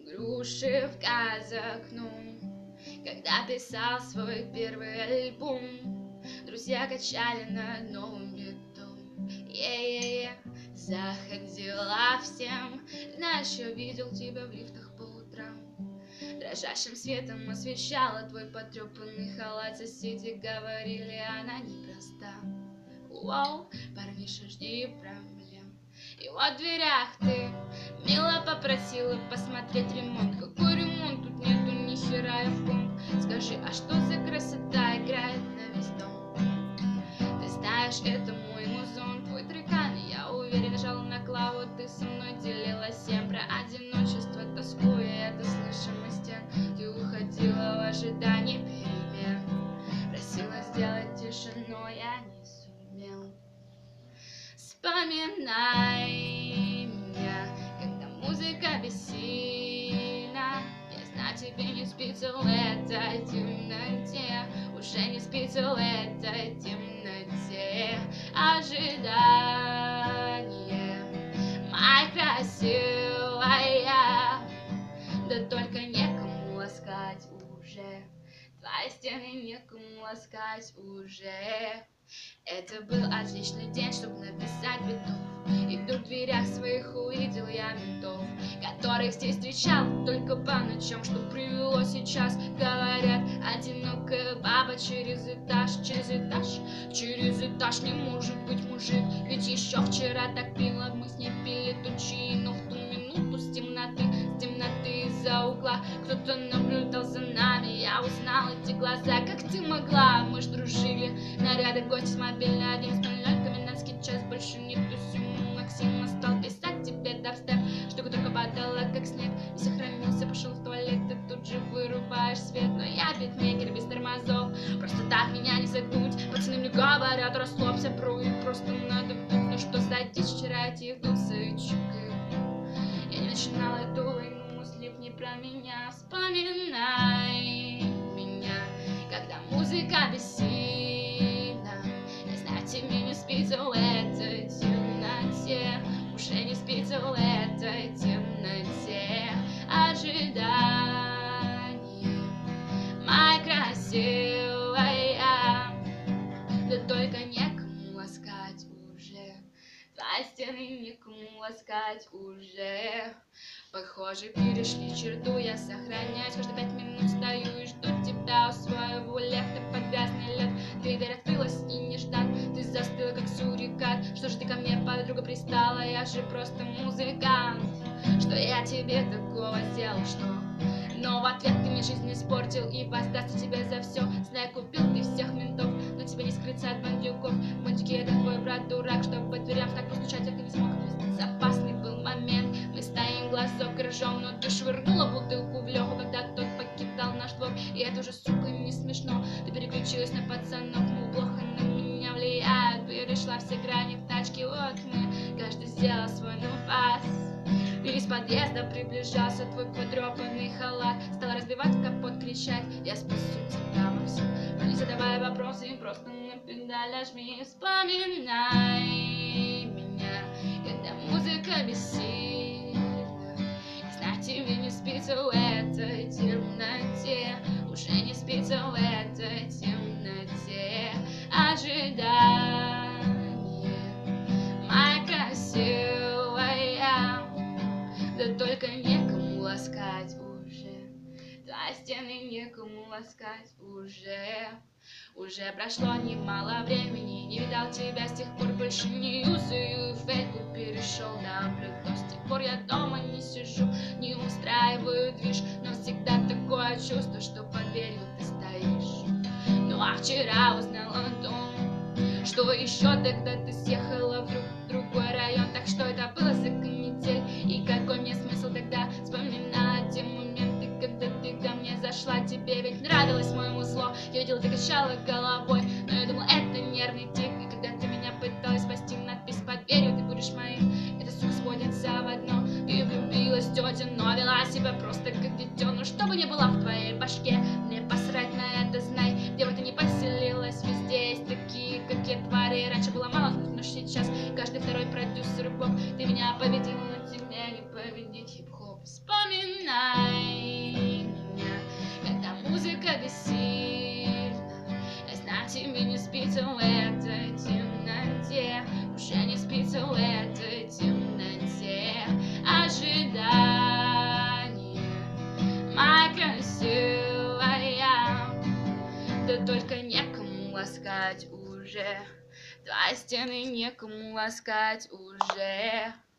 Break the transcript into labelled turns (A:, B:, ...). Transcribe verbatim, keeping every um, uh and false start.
A: груши в Казахну, когда писал свой первый альбом. Друзья качали на новом битом. Е-е-е, заходила всем. Знаешь, я видел тебя в лифтах по утрам. Дрожащим светом освещала твой потрепанный халат. Соседи говорили, она непроста. Вау, парниша, жди проблем. И вот в дверях ты мило попросила посмотреть ремонт. Какой ремонт? Тут нету ни хера, я в комп. Скажи, а что за красота играет на весь дом? Ты знаешь, это мой музон, твой трекан. Я уверен, нажала на клаву, ты со мной делилась всем. Про одиночество, тоску и это слышимость стен. Ты уходила в ожидании перемен. Просила сделать тише, но я не сумел. Вспоминай меня, когда музыка бессильна. Я знаю, тебе не спится в этой темноте. Уже не спится в этой темноте. Ожидание, моя красивая. Да только некому ласкать уже. Твои стены некому ласкать уже. Это был отличный день, чтобы написать битов. И вдруг в дверях своих увидел я ментов, которых здесь встречал только по ночам. Что привело сейчас, говорят, одинокая баба через этаж. Через этаж, через этаж не может быть мужик. Ведь еще вчера так пила, мы с ней пили тучи. Но в ту минуту с темноты, с темноты из-за угла кто-то наблюдал за нами. Я узнал эти глаза, как ты могла? Мы ж дружили, наряды, гости с мобильной, один ноль ноль, комендантский час, больше не тусим. Максим стал писать тебе дабстеп, штука только падала, как снег. Не сохранился, пошел в туалет, ты тут же вырубаешь свет. Но я битмейкер без тормозов, просто так меня не загнуть. Пацаны мне говорят, расслабься, про и просто надо вдуть. Ну что за дичь, вчера я тебе вдулся и чукаю. Я не начинала эту войну, слив не про меня. Вспоминай меня, когда музыка бессильна. Я знаю, тебе не спится в этой темноте. Уже не спится в этой темноте. Ожидание, моя красивая. Да только некому ласкать уже. Твои стены некому ласкать уже. Похоже, перешли черту, я сохраняюсь. Каждые пять минут стою и жду тебя у своего лефта под грязный лед. Дверь открылась и неждан, ты застыла как сурикат. Что же ты ко мне, подруга, пристала? Я же просто музыкант. Что я тебе такого сделал, что? Но в ответ ты мне жизнь испортил и воздастся тебе за все. Знаю, купил ты всех ментов, но тебе не скрыться от бандюков. Бандюки, это твой брат дурак, чтобы по дверям так постучать, как и не смог. Безопасный был момент, мы стоим глазок ржем, но ты швырнула бутылку в Леху, когда тот покидал наш двор. И это уже, сука, не смешно. Ты переключилась на пацанов, ну плохо на меня влияют. Перешла все грани в тачке, вот мы, каждый сделал свой нуфас. Из подъезда приближался твой потрепанный халат. Стала разбивать капот, кричать, я спасу тебя во всем. Но не задавай вопросы, просто на педаль жми. Вспоминай меня, когда музыка бессильна. Я знаю, тебе не спится в этой темноте. Уже не спится в этой темноте. Ожидание, моя красивая. Да только некому ласкать уже. Твои стены некому ласкать уже. Уже прошло немало времени, не видал тебя с тех пор, больше не юзаю фейку, перешел на блютуз. С тех пор я дома не сижу, не устраиваю движ, но всегда такое чувство, что под дверью ты стоишь. Ну а вчера узнала о том, что еще тогда ты съехала в друг, другой район. Так что это было за канитель, и какой мне смысл тогда вспоминать те моменты, когда ты ко мне зашла. Тебе ведь нравилось мое мусло, я видела, ты качала головой, но я думала, это нервный тик. И когда ты меня пыталась спасти, надпись под дверью, ты будешь моим, это сука сходится в одно. Ты влюбилась, тетя, но вела себя просто как дитё. Ну чтобы не было в твоей башке, мне посрать на это, знай. Где бы ты не поселилась, везде есть такие, как я, твари. Раньше было мало, но сейчас каждый второй продюсер поп. Ты меня победила, но тебе не победить хип-хоп. Вспоминай спится в этой темноте, уже не спится в этой темноте. Ожидание, моя красивая, да только некому ласкать уже, твои стены некому ласкать уже.